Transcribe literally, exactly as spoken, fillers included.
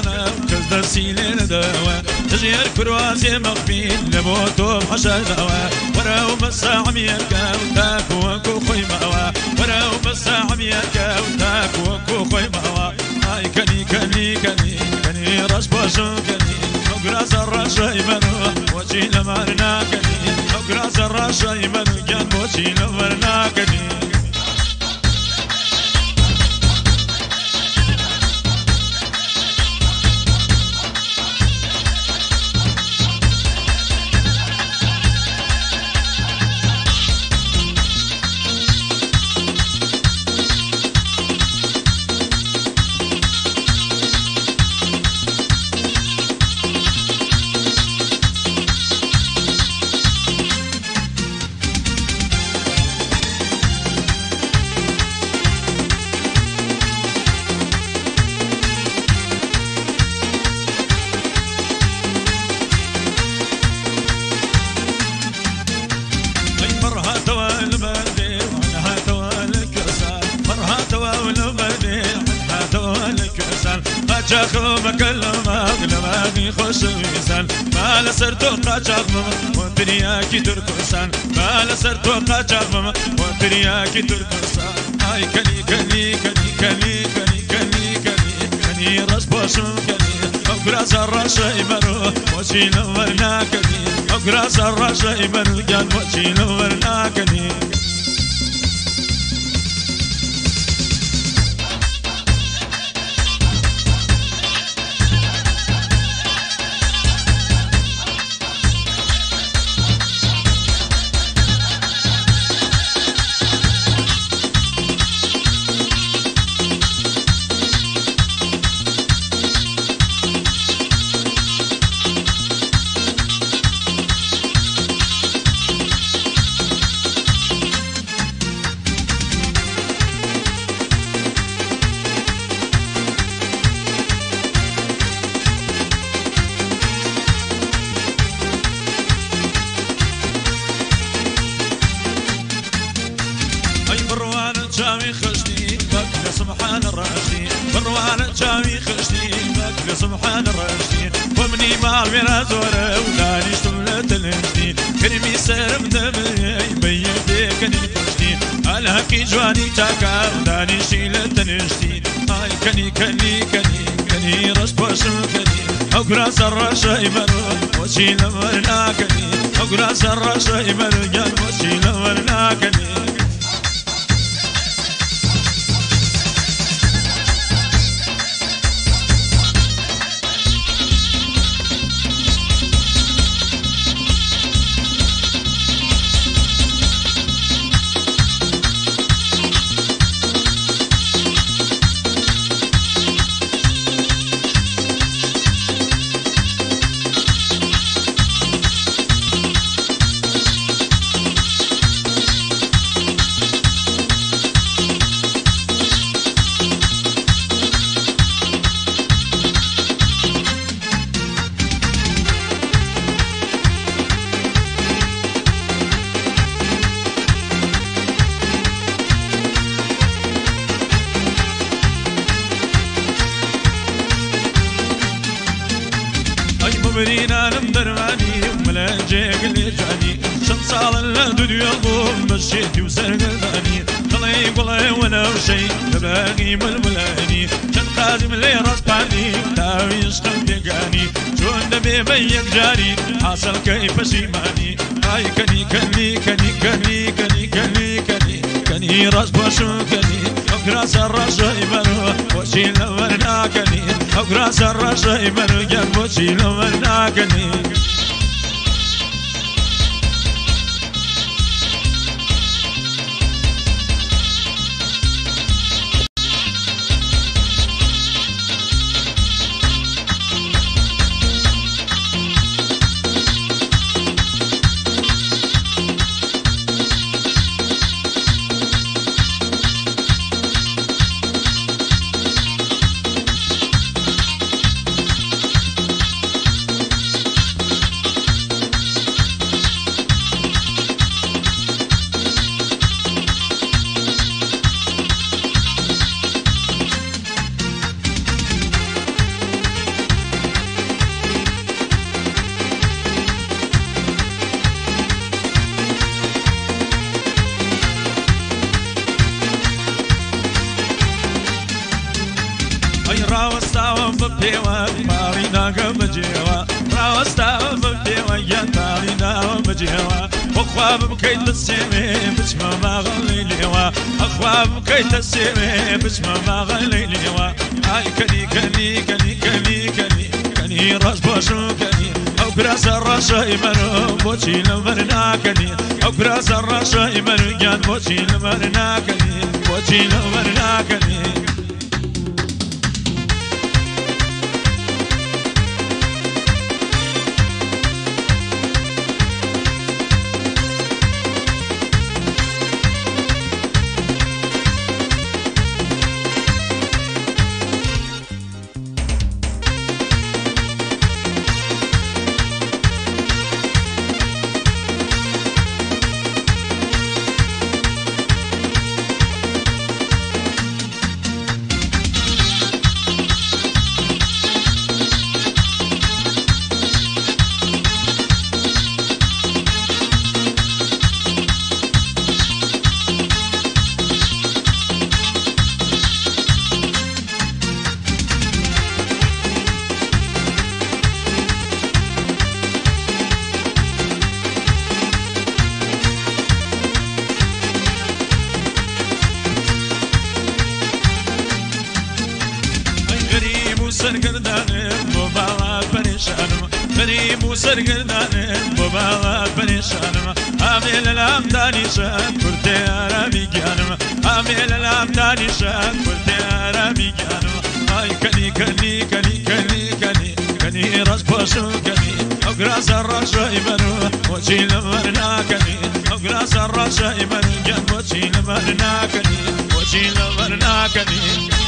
قربانا كز دسيلين دوا تجير كروازي مغفين لموتو بحشا دوا وراو بس عميك وتاك وكو خوي موا وراو بس عميك وتاك وكو خوي موا هاي كني كني كني كني راس باشو كني وقراز الرشا يمنو وجي لمرنا كني وقراز الرشا يمنو كان وجي لمرنا كني قاچاخ مكلمك لماغي خوش ويسان ما لسرتو قاچاخ وترياكي تركسان ما لسرتو قاچاخ وترياكي تركسان هاي كني كني كني كني كني كني كني كني راس باشم كني وقراز الرشا يمرو وشي لورنا كني وقراز الرشا يمرو كان وشي لورنا كني جاوي خشتي بك سبحان الراشدين بروان جاوي خشتي بك سبحان الراشدين ومني ما بين زوره وداني شملت الهندين كرمي سرم دمي بيديك نفشتين الهكي جواني تاكا وداني شيلت الهندين هاي كني كني كني كني رش باشم كني أقراص الرشا يمرو وشي لمرنا كني أقراص الرشا يمرو جان وشي لمرنا كني مرينا نمدرماني وملاجيك اللي جاني شمصال اللدود يقوم مشيتي وسرقداني خلي قلي وانا وشي تباقي ململاني كان قادم لي راسباني تاوي يشقل بيقاني شون نبي بيك جاري حاصل كيف شيماني هاي كني كني كني كني كني كني كني كني راس باشو كني وقراص الرشا يمرو وشي لورنا كني وقراص الرشا يمرو جنب وشي لورنا كني مارينا قمجيوا راوستا ومبديوا يا مارينا ومجيوا وخواب بكيت السيمي بسم ما غليليوا اخواب بكيت السيمي بسم ما غليليوا هاي كني كني كني كني كني كني راس باشو كني او كراس الرشا يمنو بوشي لمرنا كني او كراس الرشا يمنو جان بوشي لمرنا كني بوشي لمرنا كني سرگردانم بابا پریشانم غریب و سرگردانم بابا پریشانم آمیل لام دانیشان کرده عربی گیانم آمیل لام دانیشان کرده عربی گیانم آی کنی کنی کنی کنی کنی کنی راس پاشو کنی او گراس راس ایمانو وچی لمرنا کنی او گراس راس ایمانو جان وچی لمرنا کنی وچی لمرنا کنی